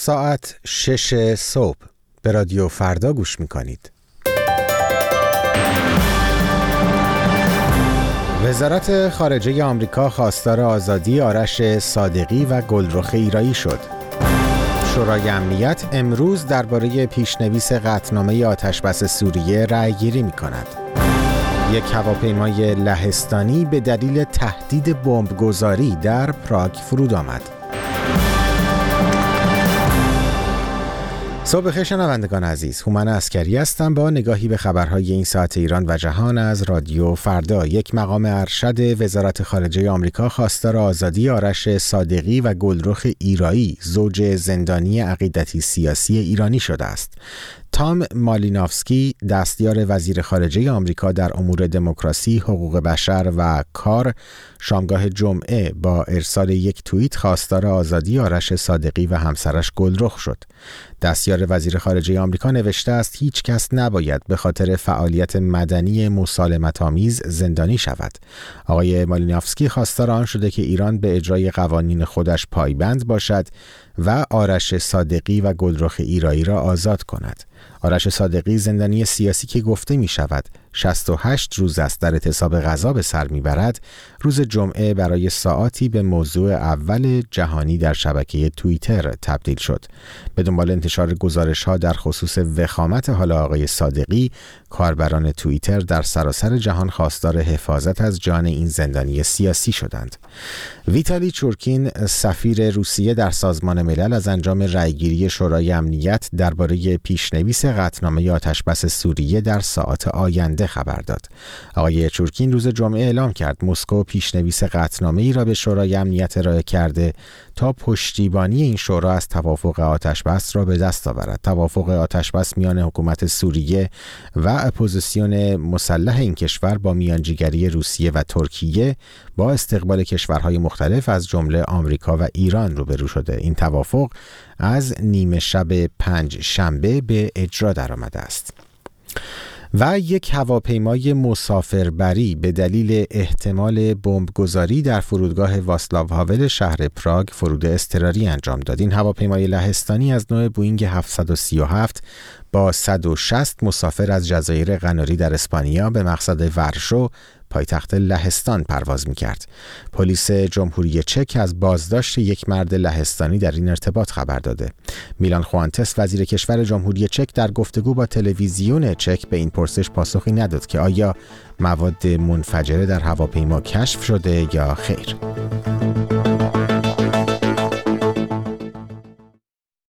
ساعت 6 صبح به رادیو فردا گوش میکنید. وزارت خارجه آمریکا خواستار آزادی آرش صادقی و گلرخ ایرایی شد. شورای امنیت امروز درباره پیشنویس قطعنامه آتشبس سوریه رأی‌گیری می‌کند. یک هواپیمای لهستانی به دلیل تهدید بمبگذاری در پراگ فرود آمد. صبح بخیر شنوندگان عزیز، هومن عسکری هستم با نگاهی به خبرهای این ساعت ایران و جهان از رادیو فردا. یک مقام ارشد وزارت خارجه آمریکا خواستار آزادی آرش صادقی و گلرخ ایرایی، زوج زندانی عقیدتی سیاسی ایرانی شده است. تام مالینوفسکی، دستیار وزیر خارجه آمریکا در امور دموکراسی، حقوق بشر و کار، شامگاه جمعه با ارسال یک توییت خواستار آزادی آرش صادقی و همسرش گلرخ شد. دستیار وزیر خارجه آمریکا نوشته است هیچ کس نباید به خاطر فعالیت مدنی مسالمت‌آمیز زندانی شود. آقای مالینوفسکی خواستار آن شده که ایران به اجرای قوانین خودش پایبند باشد و آرش صادقی و گلرخ ایرایی را آزاد کند. آرش صادقی زندانی سیاسی که گفته می شود 68 روز است در اعتصاب غذا به سر می برد، روز جمعه برای ساعاتی به موضوع اول جهانی در شبکه توییتر تبدیل شد. به دنبال انتشار گزارش ها در خصوص وخامت حال آقای صادقی، کاربران توییتر در سراسر جهان خواستار حفاظت از جان این زندانی سیاسی شدند. ویتالی چورکین، سفیر روسیه در سازمان ملل، از انجام رأیگیری شورای امنیت درباره پیشنویس قطعنامه آتشبس سوریه در ساعات آینده خبر داد. آقای چورکین روز جمعه اعلام کرد مسکو پیشنویس قطعنامه‌ای را به شورای امنیت ارائه کرده تا پشتیبانی این شورا از توافق آتشبس را به دست آورد. توافق آتشبس میان حکومت سوریه و اپوزیسیون مسلح این کشور با میانجیگری روسیه و ترکیه با استقبال کشورهای مختلف از جمله آمریکا و ایران روبرو شده. این توافق از نیمه شب 5 شنبه به اجرا درآمده است. و یک هواپیمای مسافربری به دلیل احتمال بمبگذاری در فرودگاه واسلاو هاول شهر پراگ فرود اضطراری انجام داد. این هواپیمای لهستانی از نوع بوئینگ 737 با 160 مسافر از جزایر قناری در اسپانیا به مقصد ورشو، پایتخت لهستان، پرواز می‌کرد. پلیس جمهوری چک از بازداشت یک مرد لهستانی در این ارتباط خبر داده. میلان خوانتس، وزیر کشور جمهوری چک، در گفتگو با تلویزیون چک به این پرسش پاسخی نداد که آیا مواد منفجره در هواپیما کشف شده یا خیر.